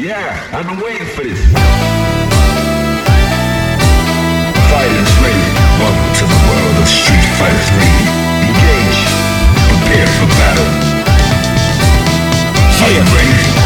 Yeah, I've been waiting for this. Fighters ready. Welcome to the world of Street Fighter 3. Engage. Prepare for battle. Are you ready?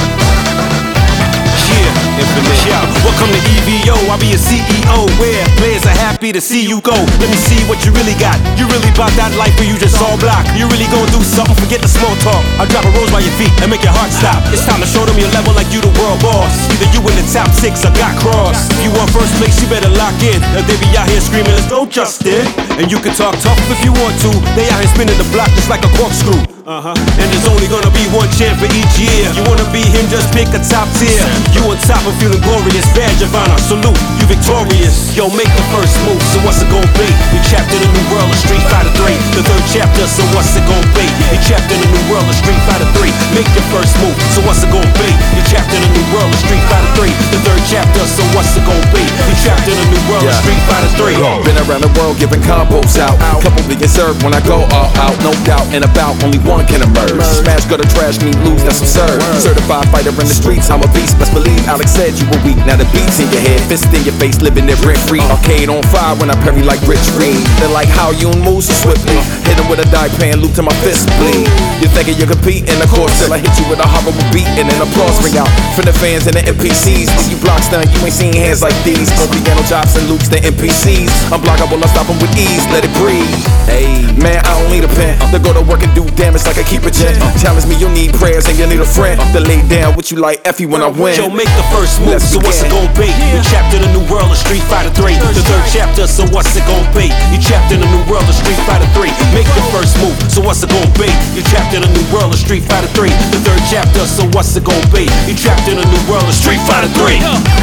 Infamous. Yeah, welcome to EVO, I'll be your CEO. Where players are happy to see you go. Let me see what you really got. You really about that life where you just all block. You really gonna do something, forget the small talk. I'll drop a rose by your feet and make your heart stop. It's time to show them your level like you the world boss. Either you in the top 6 or got crossed. If you want first place, you better lock in. Or they be out here screaming, let's go Justin. And you can talk tough if you want to. They out here spinning the block just like a corkscrew. And there's only gonna be one champ for each year. You wanna be him, just pick a top tier. You on top and feeling glorious, badge of honor, salute, you victorious. Yo, make the first move, so what's it gon' be? We trapped in a new world of Street Fighter 3. The third chapter, so what's it gon' be? We trapped in a new world of Street Fighter 3. Make your first move, so what's it gon' be? We trapped in a new world of Street Fighter 3. The third chapter, so what's it gon' be? We trapped in a new world of Street Fighter 3. Been around the world giving combos out. Couple being served when I go all out. No doubt and about, only one can emerge. Smash, gutter, trash, me lose, that's absurd. Certified fighter in the streets, I'm a beast. Best believe Alex said you were weak. Now the beats in your head, fist in your face, living it rent free. Arcade on fire when I parry like Rich Reed. They're like how you move so swiftly. Hit him with a die pan, loop till my fist bleed. You thinking you compete in the course till I hit you with a horrible beat and an applause ring out from the fans and the NPCs. When you block stun, you ain't seen hands like these. No piano chops and loops, the NPCs. Unblockable, I stop them with ease, let it breathe. Hey, man, I don't need a pen to go to work and do damage like I keep a gent. Challenge me, you need prayers and you need a friend to lay down with you like Effie when I win. Yo, make the first move, so what's it gon' be? We trapped in a new world of Street Fighter 3. The third chapter, so what's it gon' be? You trapped in a new world of Street Fighter 3. Make the first move, so what's it gon' be? You trapped in a new world of Street Fighter 3. The third chapter, so what's it gon' be? You trapped in a new world of Street Fighter 3.